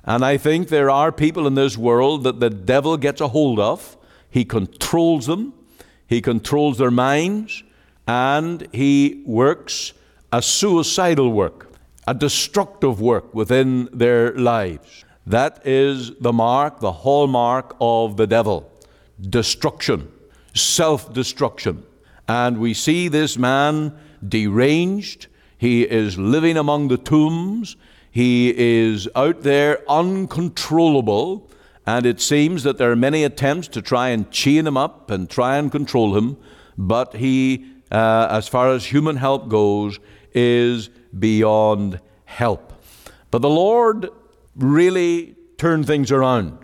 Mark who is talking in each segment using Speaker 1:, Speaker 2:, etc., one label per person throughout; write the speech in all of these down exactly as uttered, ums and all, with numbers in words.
Speaker 1: And I think there are people in this world that the devil gets a hold of. He controls them. He controls their minds. And he works a suicidal work, a destructive work within their lives. That is the mark, the hallmark of the devil. Destruction, self-destruction. And we see this man deranged. He is living among the tombs. He is out there uncontrollable. And it seems that there are many attempts to try and chain him up and try and control him. But he, uh, as far as human help goes, is beyond help. But the Lord really turned things around.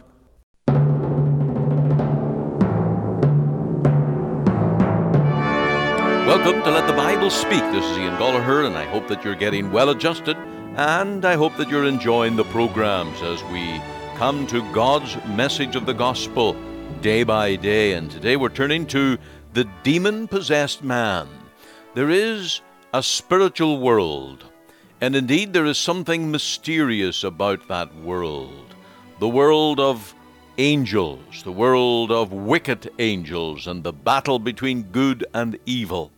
Speaker 1: Welcome to Let the Bible Speak. This is Ian Gollaher, and I hope that you're getting well adjusted, and I hope that you're enjoying the programs as we come to God's message of the gospel day by day. And today we're turning to the demon-possessed man. There is a spiritual world, and indeed there is something mysterious about that world. The world of angels, the world of wicked angels, and the battle between good and evil.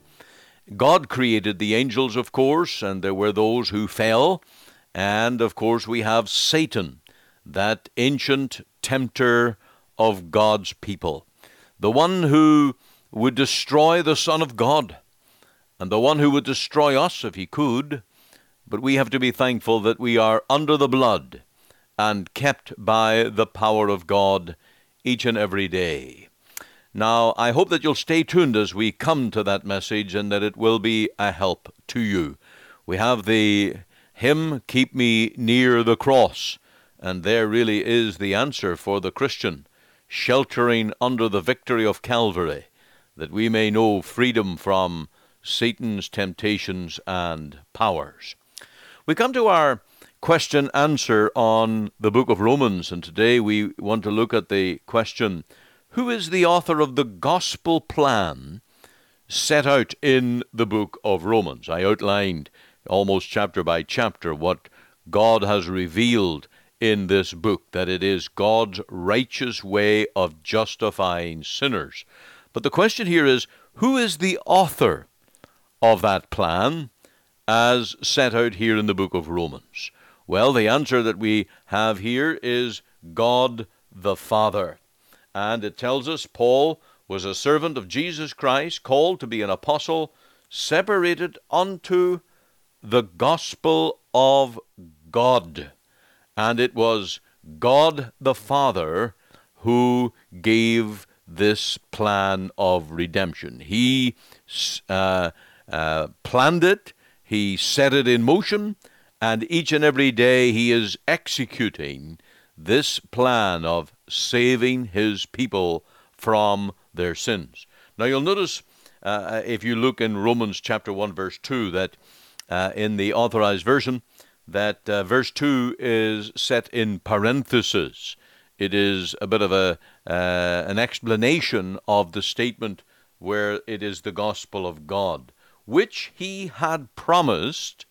Speaker 1: God created the angels, of course, and there were those who fell. And, of course, we have Satan, that ancient tempter of God's people, the one who would destroy the Son of God, and the one who would destroy us if he could. But we have to be thankful that we are under the blood and kept by the power of God each and every day. Now, I hope that you'll stay tuned as we come to that message, and that it will be a help to you. We have the hymn, Keep Me Near the Cross, and there really is the answer for the Christian, sheltering under the victory of Calvary, that we may know freedom from Satan's temptations and powers. We come to our question answer on the book of Romans, and today we want to look at the question, who is the author of the gospel plan set out in the book of Romans? I outlined almost chapter by chapter what God has revealed in this book, that it is God's righteous way of justifying sinners. But the question here is, who is the author of that plan as set out here in the book of Romans? Well, the answer that we have here is God the Father. And it tells us Paul was a servant of Jesus Christ, called to be an apostle, separated unto the gospel of God. And it was God the Father who gave this plan of redemption. He uh, uh, planned it, he set it in motion, and each and every day he is executing this plan of saving his people from their sins. Now you'll notice, uh, if you look in Romans chapter one, verse two, that uh, in the Authorized Version, that uh, verse two is set in parentheses. It is a bit of a uh, an explanation of the statement where it is the gospel of God, which he had promised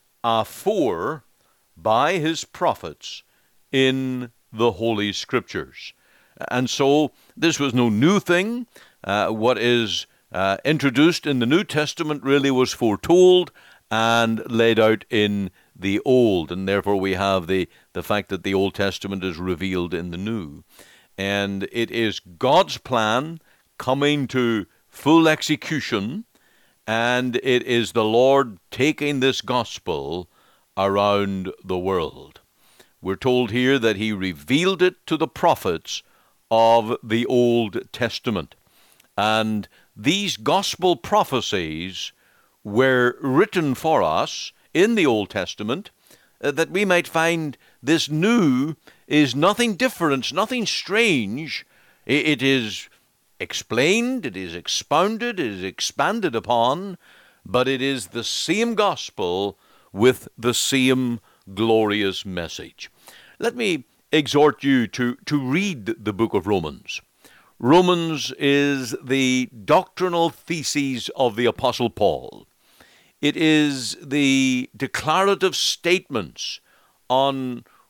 Speaker 1: afore by his prophets in the Holy Scriptures. And so this was no new thing. Uh, what is uh, introduced in the New Testament really was foretold and laid out in the Old, and therefore we have the, the fact that the Old Testament is revealed in the New. And it is God's plan coming to full execution, and it is the Lord taking this gospel around the world. We're told here that he revealed it to the prophets of the Old Testament. And these gospel prophecies were written for us in the Old Testament, uh, that we might find this new is nothing different, nothing strange. It is explained, it is expounded, it is expanded upon, but it is the same gospel with the same glorious message. Let me exhort you to, to read the book of Romans. Romans is the doctrinal theses of the Apostle Paul. It is the declarative statements on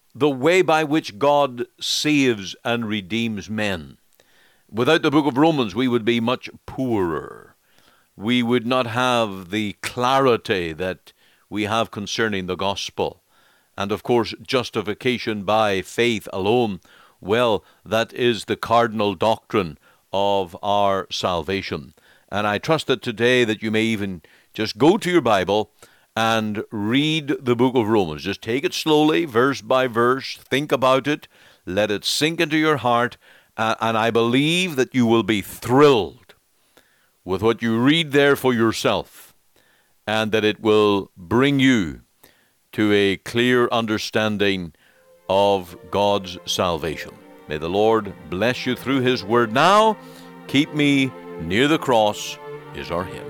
Speaker 1: the way by which God saves and redeems men. Without the book of Romans, we would be much poorer. We would not have the clarity that we have concerning the gospel. And of course, justification by faith alone, well, that is the cardinal doctrine of our salvation. And I trust that today that you may even just go to your Bible and read the book of Romans. Just take it slowly, verse by verse, think about it, let it sink into your heart, uh, and I believe that you will be thrilled with what you read there for yourself, and that it will bring you to a clear understanding of God's salvation. May the Lord bless you through His Word. Now, keep me near the cross is our hymn.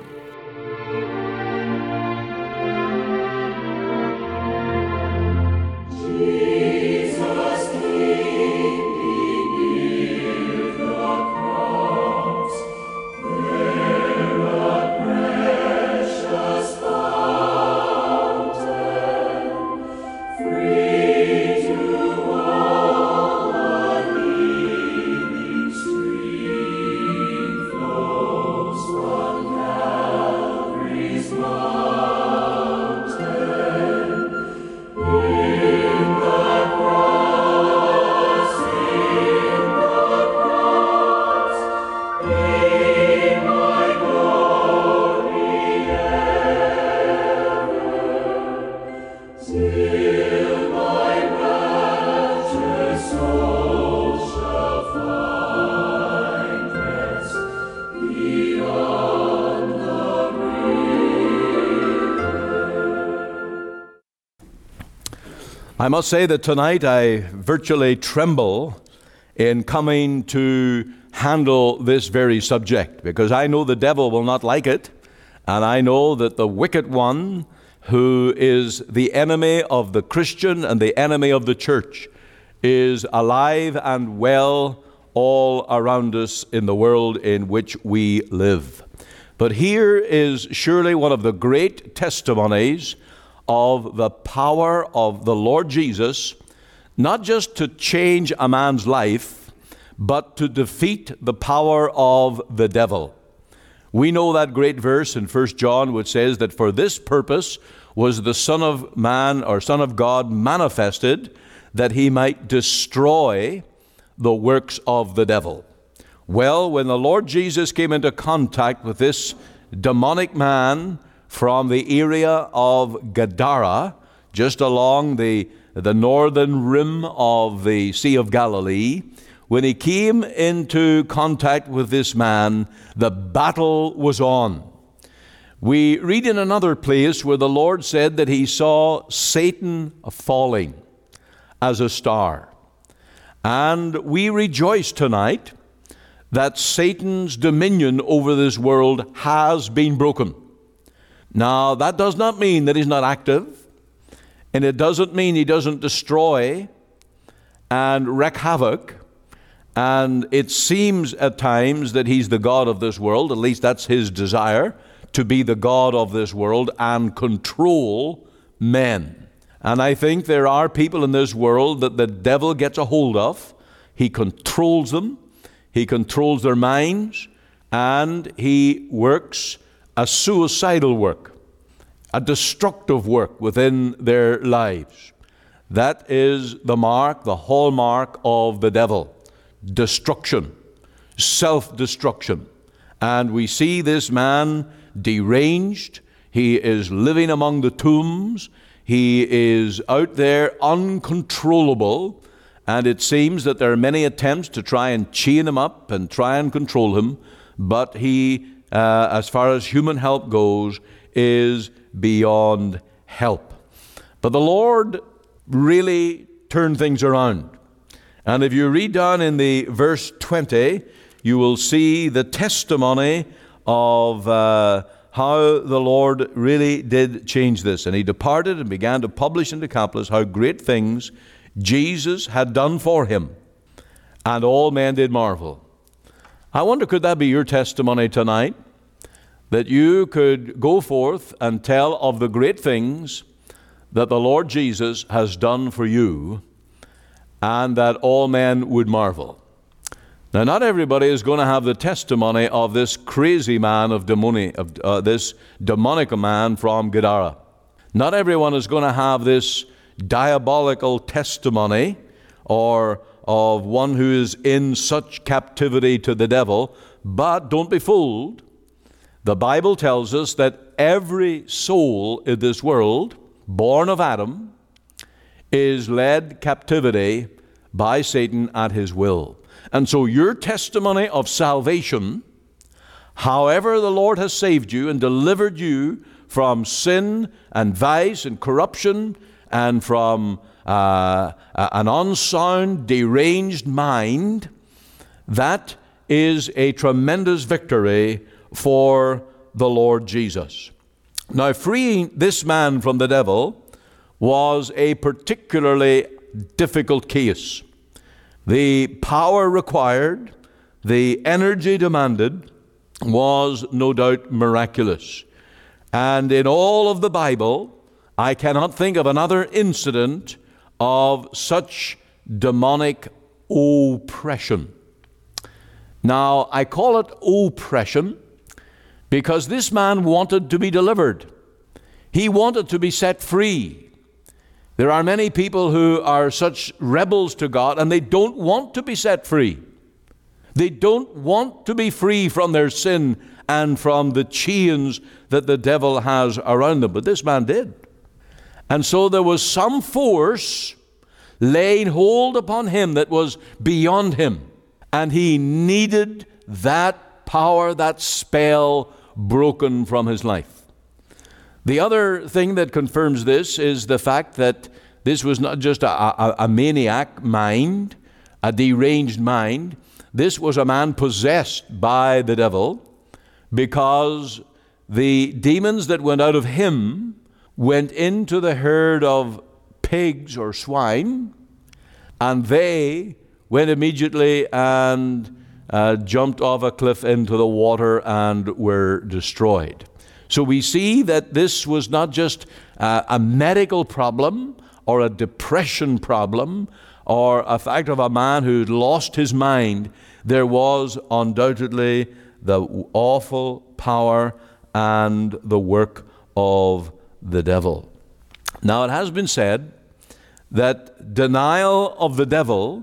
Speaker 1: I must say that tonight I virtually tremble in coming to handle this very subject, because I know the devil will not like it, and I know that the wicked one, who is the enemy of the Christian and the enemy of the church, is alive and well all around us in the world in which we live. But here is surely one of the great testimonies of the power of the Lord Jesus, not just to change a man's life, but to defeat the power of the devil. We know that great verse in First John which says that for this purpose was the Son of Man, or Son of God, manifested, that he might destroy the works of the devil. Well, when the Lord Jesus came into contact with this demonic man from the area of Gadara, just along the, the northern rim of the Sea of Galilee, when he came into contact with this man, the battle was on. We read in another place where the Lord said that he saw Satan falling as a star. And we rejoice tonight that Satan's dominion over this world has been broken. Now, that does not mean that he's not active, and it doesn't mean he doesn't destroy and wreak havoc, and it seems at times that he's the God of this world. At least that's his desire, to be the God of this world and control men. And I think there are people in this world that the devil gets a hold of. He controls them, he controls their minds, and he works a suicidal work, a destructive work within their lives. That is the mark, the hallmark of the devil. Destruction, self-destruction. And we see this man deranged. He is living among the tombs. He is out there uncontrollable. And it seems that there are many attempts to try and chain him up and try and control him. But he, uh, as far as human help goes, is beyond help. But the Lord really turned things around. And if you read down in the verse twenty, you will see the testimony of uh, how the Lord really did change this. And he departed and began to publish in Decapolis how great things Jesus had done for him. And all men did marvel. I wonder, could that be your testimony tonight? That you could go forth and tell of the great things that the Lord Jesus has done for you, and that all men would marvel. Now, not everybody is going to have the testimony of this crazy man of demoni, of uh, this demonic man from Gadara. Not everyone is going to have this diabolical testimony or of one who is in such captivity to the devil. But don't be fooled. The Bible tells us that every soul in this world, born of Adam, is led captivity by Satan at his will. And so your testimony of salvation, however the Lord has saved you and delivered you from sin and vice and corruption and from uh, an unsound, deranged mind, that is a tremendous victory for the Lord Jesus. Now, freeing this man from the devil was a particularly difficult case. The power required, the energy demanded was no doubt miraculous. And in all of the Bible, I cannot think of another incident of such demonic oppression. Now, I call it oppression because this man wanted to be delivered. He wanted to be set free. There are many people who are such rebels to God, and they don't want to be set free. They don't want to be free from their sin and from the chains that the devil has around them. But this man did. And so there was some force laying hold upon him that was beyond him. And he needed that power, that spell broken from his life. The other thing that confirms this is the fact that this was not just a, a, a maniac mind, a deranged mind. This was a man possessed by the devil, because the demons that went out of him went into the herd of pigs or swine, and they went immediately and uh, jumped off a cliff into the water and were destroyed. So we see that this was not just uh, a medical problem or a depression problem or a fact of a man who lost his mind. There was undoubtedly the awful power and the work of the devil. Now, it has been said that denial of the devil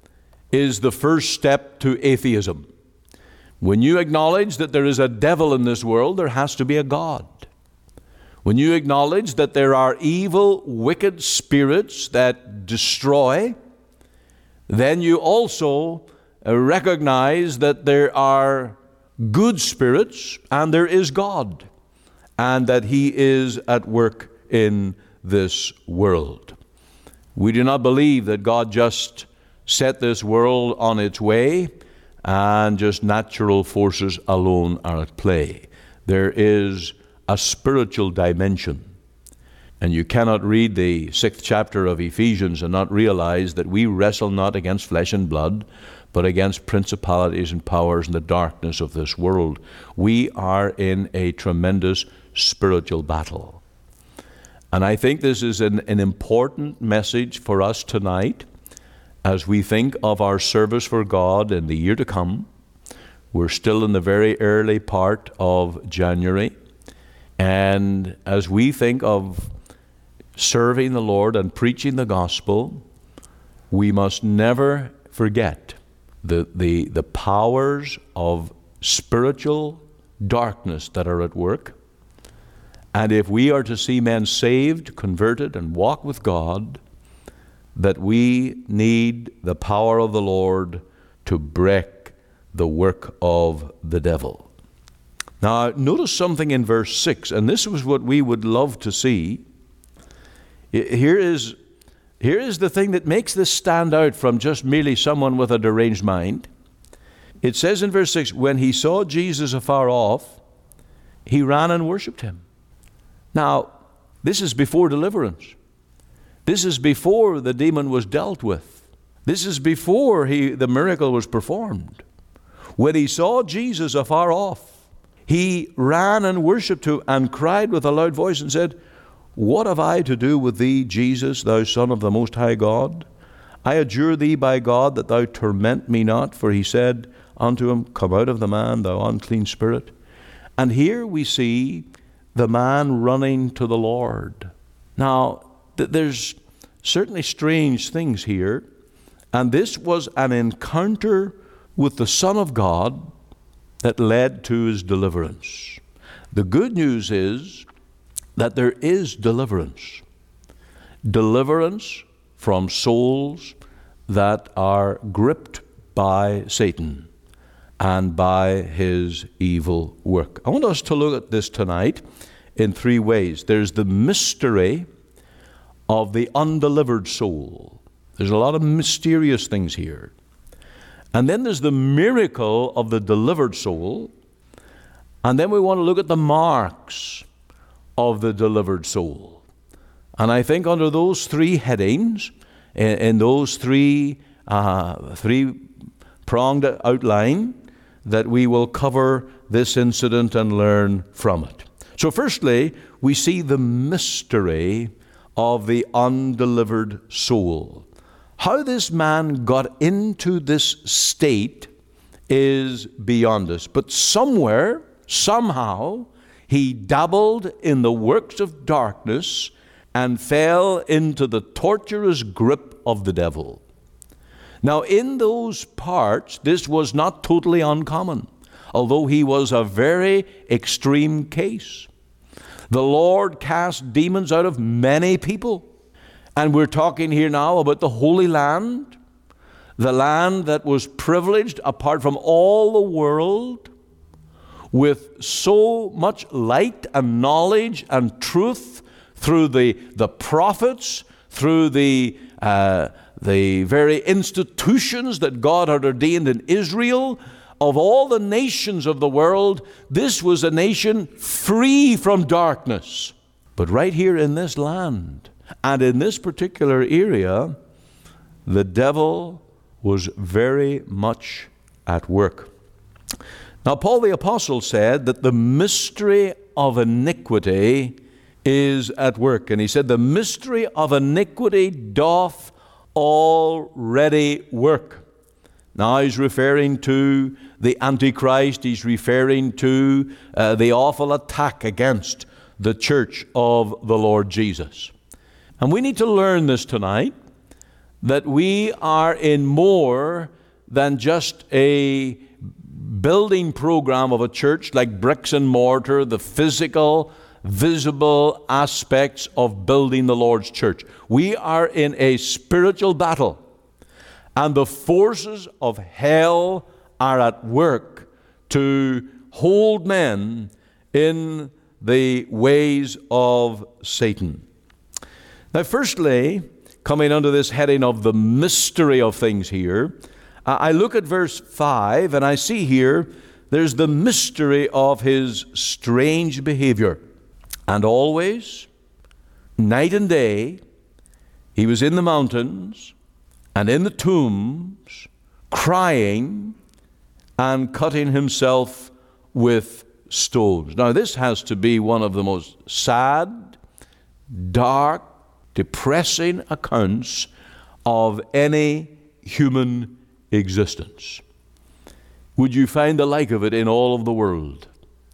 Speaker 1: is the first step to atheism. When you acknowledge that there is a devil in this world, there has to be a God. When you acknowledge that there are evil, wicked spirits that destroy, then you also recognize that there are good spirits and there is God, and that He is at work in this world. We do not believe that God just set this world on its way and just natural forces alone are at play. There is a spiritual dimension. And you cannot read the sixth chapter of Ephesians and not realize that we wrestle not against flesh and blood, but against principalities and powers in the darkness of this world. We are in a tremendous spiritual battle. And I think this is an, an important message for us tonight as we think of our service for God in the year to come. We're still in the very early part of January. And as we think of serving the Lord and preaching the gospel, we must never forget the, the, the powers of spiritual darkness that are at work. And if we are to see men saved, converted, and walk with God, that we need the power of the Lord to break the work of the devil. Now, notice something in verse six, and this was what we would love to see. Here is, here is the thing that makes this stand out from just merely someone with a deranged mind. It says in verse six, when he saw Jesus afar off, he ran and worshipped him. Now, this is before deliverance. This is before the demon was dealt with. This is before he, the miracle was performed. When he saw Jesus afar off, he ran and worshipped him and cried with a loud voice and said, what have I to do with thee, Jesus, thou Son of the Most High God?
Speaker 2: I adjure thee by God that thou torment me not. For he said unto him, Come out of the man, thou unclean spirit. And here we see the man running to the Lord. Now, th- there's certainly strange things here. And this was an encounter with the Son of God that led to his deliverance. The good news is that there is deliverance. Deliverance from souls that are gripped by Satan and by his evil work. I want us to look at this tonight in three ways. There's the mystery of the undelivered soul. There's a lot of mysterious things here. And then there's the miracle of the delivered soul. And then we want to look at the marks of the delivered soul. And I think under those three headings, in, in those three uh, three-pronged outline, that we will cover this incident and learn from it. So firstly, we see the mystery of the undelivered soul. How this man got into this state is beyond us. But somewhere, somehow, he dabbled in the works of darkness and fell into the torturous grip of the devil. Now, in those parts, this was not totally uncommon, although he was a very extreme case. The Lord cast demons out of many people. And we're talking here now about the Holy Land, the land that was privileged apart from all the world, with so much light and knowledge and truth through the, the prophets, through the, uh, the very institutions that God had ordained in Israel. Of all the nations of the world, this was a nation free from darkness. But right here in this land, and in this particular area, the devil was very much at work. Now, Paul the Apostle said that the mystery of iniquity is at work. And he said, the mystery of iniquity doth already work. Now he's referring to the Antichrist. He's referring to uh, the awful attack against the church of the Lord Jesus. And we need to learn this tonight, that we are in more than just a building program of a church like bricks and mortar, the physical, visible aspects of building the Lord's church. We are in a spiritual battle, and the forces of hell are at work to hold men in the ways of Satan. Now, firstly, coming under this heading of the mystery of things here, I look at verse five and I see here there's the mystery of his strange behavior. And always, night and day, he was in the mountains and in the tombs, crying and cutting himself with stones. Now, this has to be one of the most sad, dark, depressing accounts of any human existence. Would you find the like of it in all of the world?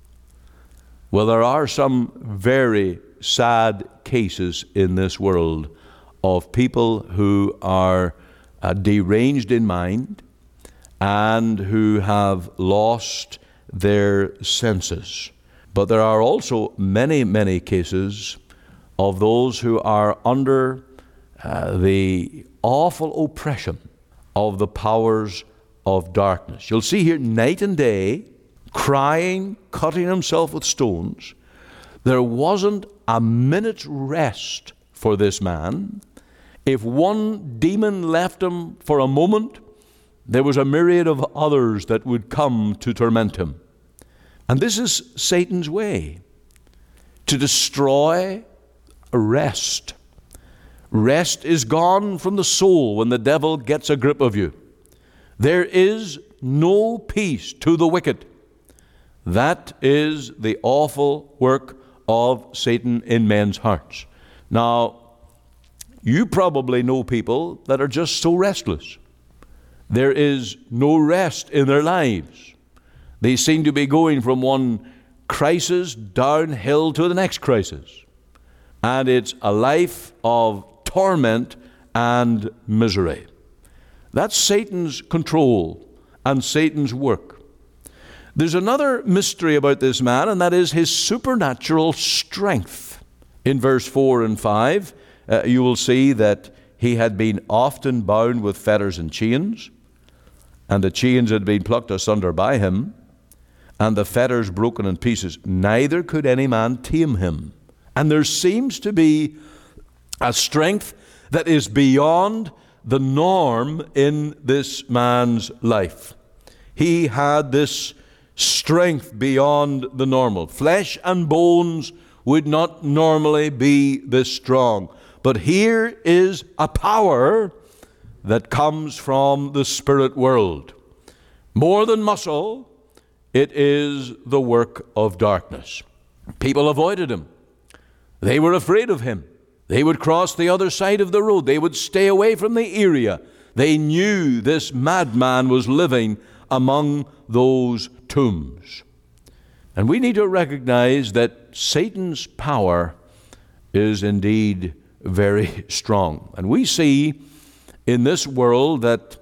Speaker 2: Well, there are some very sad cases in this world of people who are uh, deranged in mind and who have lost their senses. But there are also many, many cases of those who are under uh, the awful oppression of the powers of darkness. You'll see here night and day, crying, cutting himself with stones. There wasn't a minute's rest for this man. If one demon left him for a moment, there was a myriad of others that would come to torment him. And this is Satan's way, to destroy rest. Rest is gone from the soul when the devil gets a grip of you. There is no peace to the wicked. That is the awful work of Satan in men's hearts. Now, You probably know people that are just so restless. There is no rest in their lives. They seem to be going from one crisis downhill to the next crisis. And it's a life of torment and misery. That's Satan's control and Satan's work. There's another mystery about this man, and that is his supernatural strength. In verse four and five, uh, you will see that he had been often bound with fetters and chains, and the chains had been plucked asunder by him, and the fetters broken in pieces. Neither could any man tame him. And there seems to be a strength that is beyond the norm in this man's life. He had this strength beyond the normal. Flesh and bones would not normally be this strong. But here is a power that comes from the spirit world. More than muscle, it is the work of darkness. People avoided him. They were afraid of him. They would cross the other side of the road. They would stay away from the area. They knew this madman was living among those tombs. And we need to recognize that Satan's power is indeed very strong. And we see in this world that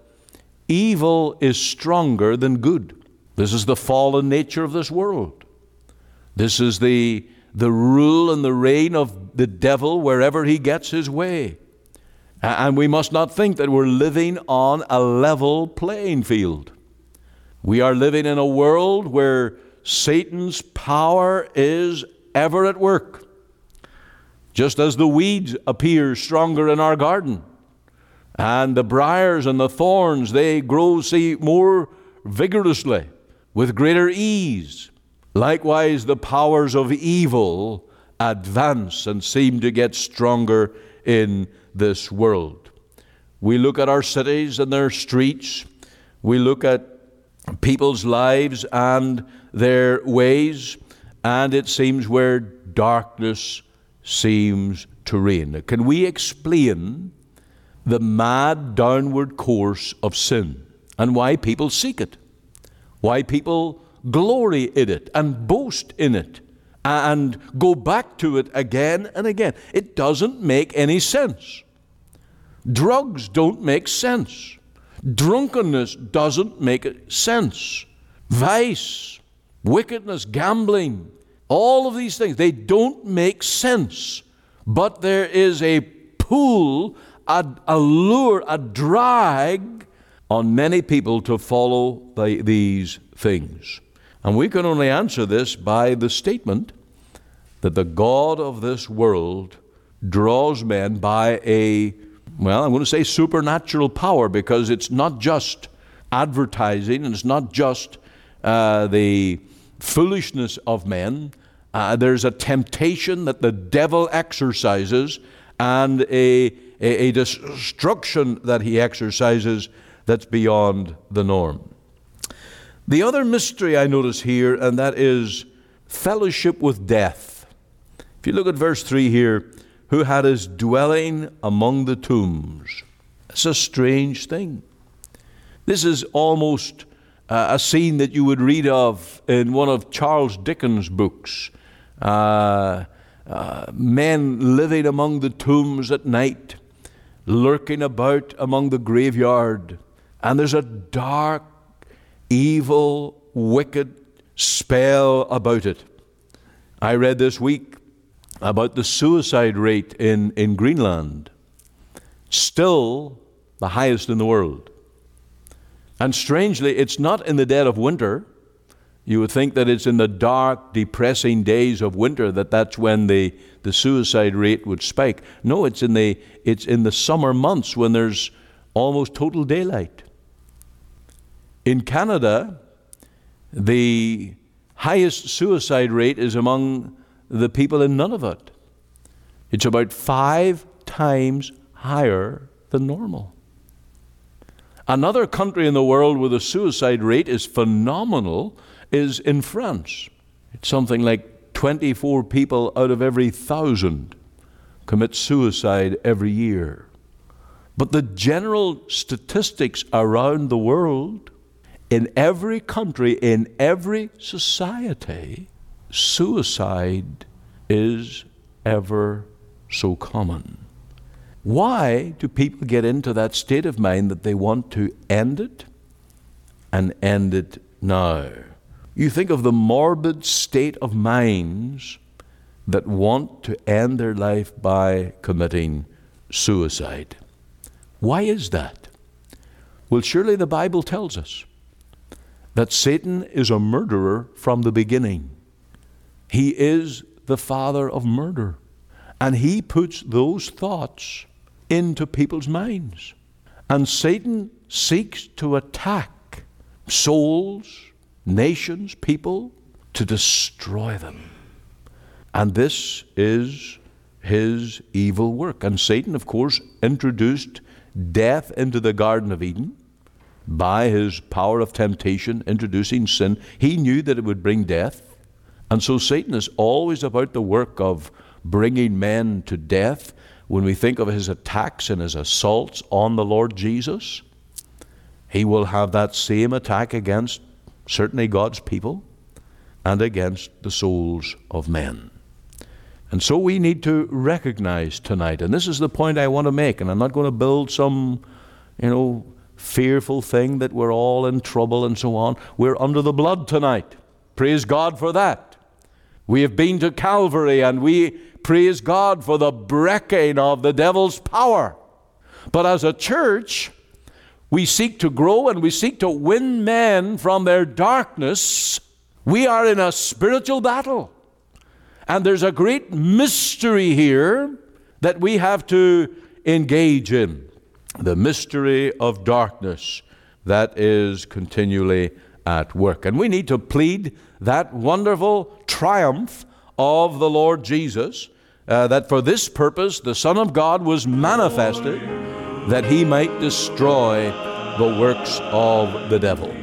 Speaker 2: evil is stronger than good. This is the fallen nature of this world. This is the, the rule and the reign of the devil wherever he gets his way. And we must not think that we're living on a level playing field. We are living in a world where Satan's power is ever at work. Just as the weeds appear stronger in our garden, and the briars and the thorns, they grow, see, more vigorously, with greater ease. Likewise, the powers of evil advance and seem to get stronger in this world. We look at our cities and their streets. We look at people's lives and their ways, and it seems where darkness seems to reign. Can we explain the mad downward course of sin and why people seek it? Why people glory in it and boast in it and go back to it again and again? It doesn't make any sense. Drugs don't make sense. Drunkenness doesn't make sense. Vice, wickedness, gambling, all of these things, they don't make sense. But there is a pull, a, a lure, a drag on many people to follow the, these things. And we can only answer this by the statement that the God of this world draws men by a, well, I'm going to say supernatural power, because it's not just advertising and it's not just uh, the foolishness of men. Uh, there's a temptation that the devil exercises and a, a, a destruction that he exercises that's beyond the norm. The other mystery I notice here, and that is fellowship with death. If you look at verse three here, who had his dwelling among the tombs. It's a strange thing. This is almost uh, a scene that you would read of in one of Charles Dickens' books. Uh, uh, men living among the tombs at night, lurking about among the graveyard, and there's a dark, evil, wicked spell about it. I read this week about the suicide rate in, in Greenland, still the highest in the world. And strangely, it's not in the dead of winter. You would think that it's in the dark, depressing days of winter that that's when the, the suicide rate would spike. No, it's in the it's in the summer months when there's almost total daylight. In Canada, the highest suicide rate is among the people in Nunavut. It's about five times higher than normal. Another country in the world where the suicide rate is phenomenal is in France. It's something like twenty-four people out of every thousand commit suicide every year. But the general statistics around the world, in every country, in every society, suicide is ever so common. Why do people get into that state of mind that they want to end it and end it now? You think of the morbid state of minds that want to end their life by committing suicide. Why is that? Well, surely the Bible tells us that Satan is a murderer from the beginning. He is the father of murder, and he puts those thoughts into people's minds. And Satan seeks to attack souls, nations, people, to destroy them. And this is his evil work. And Satan, of course, introduced death into the Garden of Eden by his power of temptation, introducing sin. He knew that it would bring death. And so Satan is always about the work of bringing men to death. When we think of his attacks and his assaults on the Lord Jesus, he will have that same attack against certainly God's people and against the souls of men. And so we need to recognize tonight, and this is the point I want to make, and I'm not going to build some, you know, fearful thing that we're all in trouble and so on. We're under the blood tonight. Praise God for that. We have been to Calvary, and we praise God for the breaking of the devil's power. But as a church, we seek to grow and we seek to win men from their darkness. We are in a spiritual battle. And there's a great mystery here that we have to engage in. The mystery of darkness that is continually at work. And we need to plead that wonderful triumph of the Lord Jesus, uh, that for this purpose the Son of God was manifested, that he might destroy the works of the devil.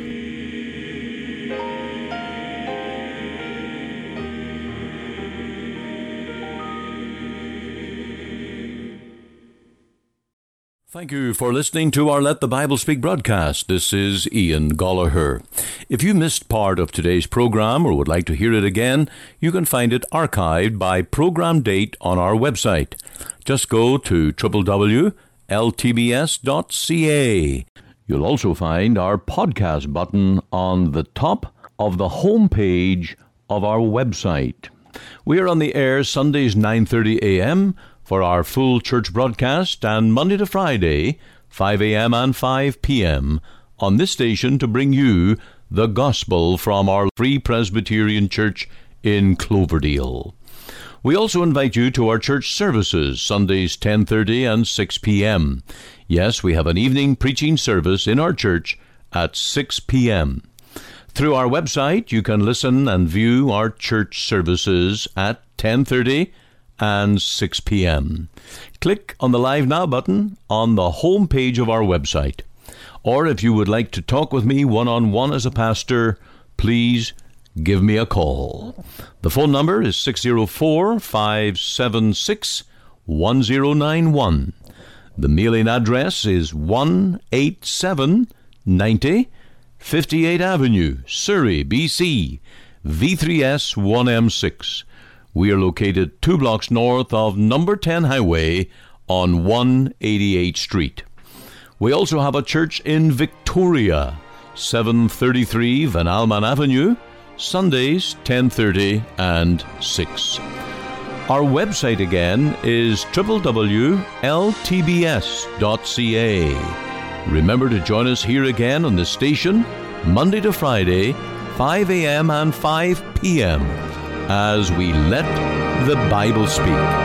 Speaker 2: Thank you for listening to our Let the Bible Speak broadcast. This is Ian Gollaher. If you missed part of today's program or would like to hear it again, you can find it archived by program date on our website. Just go to w w w dot l t b s dot c a. You'll also find our podcast button on the top of the home page of our website. We are on the air Sundays nine thirty a.m., for our full church broadcast, and Monday to Friday, five a.m. and five p.m. on this station to bring you the gospel from our Free Presbyterian Church in Cloverdale. We also invite you to our church services, Sundays ten thirty and six p.m. Yes, we have an evening preaching service in our church at six p.m. Through our website, you can listen and view our church services at ten thirty and six p.m. Click on the Live Now button on the home page of our website. Or if you would like to talk with me one-on-one as a pastor, please give me a call. The phone number is six oh four, five seven six, one oh nine one. The mailing address is one eighty-seven ninety fifty-eighth Avenue, Surrey, B C, V three S one M six. We are located two blocks north of number ten Highway on one eighty-eighth Street. We also have a church in Victoria, seven thirty-three Van Alman Avenue, Sundays ten thirty and six. Our website again is w w w dot l t b s dot c a. Remember to join us here again on the station, Monday to Friday, five a.m. and five p.m. as we let the Bible speak.